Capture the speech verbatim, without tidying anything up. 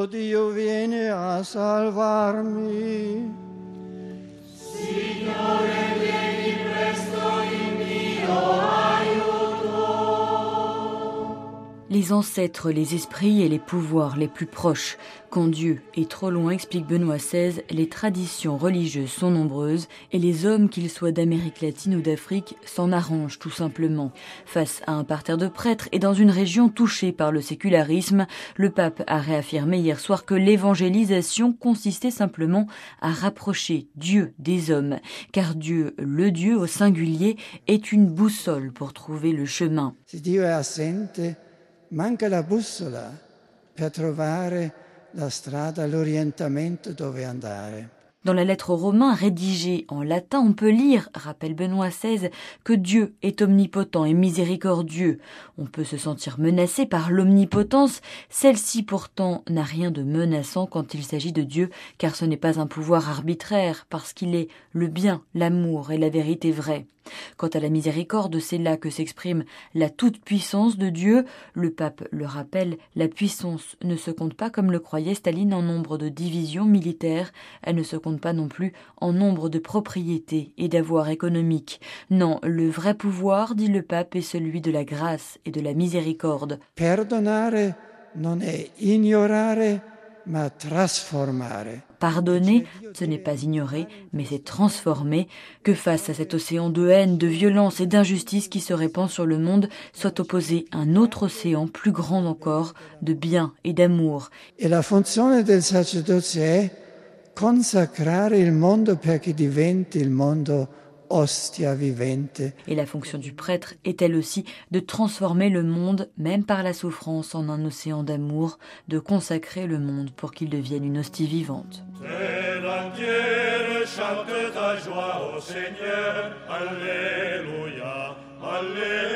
tuo Dio viene a salvarmi. Signore, vieni presto in mio aiuto. Les ancêtres, les esprits et les pouvoirs les plus proches. Quand Dieu est trop loin, explique Benoît seize, les traditions religieuses sont nombreuses et les hommes, qu'ils soient d'Amérique latine ou d'Afrique, s'en arrangent tout simplement. Face à un parterre de prêtres et dans une région touchée par le sécularisme, le pape a réaffirmé hier soir que l'évangélisation consistait simplement à rapprocher Dieu des hommes, car Dieu, le Dieu au singulier, est une boussole pour trouver le chemin. Si Dio è assente, manca la bussola per trovare la strada, l'orientamento dove andare. Dans la lettre aux Romains, rédigée en latin, on peut lire, rappelle Benoît seize, que Dieu est omnipotent et miséricordieux. On peut se sentir menacé par l'omnipotence, celle-ci pourtant n'a rien de menaçant quand il s'agit de Dieu, car ce n'est pas un pouvoir arbitraire, parce qu'il est le bien, l'amour et la vérité vraie. Quant à la miséricorde, c'est là que s'exprime la toute-puissance de Dieu. Le pape le rappelle, la puissance ne se compte pas comme le croyait Staline en nombre de divisions militaires, elle ne se compte pas non plus en nombre de propriétés et d'avoirs économiques. Non, le vrai pouvoir, dit le pape, est celui de la grâce et de la miséricorde. Perdonare non è ignorare, ma trasformare. Pardonner, ce n'est pas ignorer, mais c'est transformer, que face à cet océan de haine, de violence et d'injustice qui se répand sur le monde, soit opposé un autre océan plus grand encore, de bien et d'amour. E la funzione del sacerdozio è consacrare il mondo perché diventi il mondo ostia vivente. Et la fonction du prêtre est elle aussi de transformer le monde, même par la souffrance, en un océan d'amour, de consacrer le monde pour qu'il devienne une hostie vivante. Chante ta joie au Seigneur, Alléluia, Alléluia.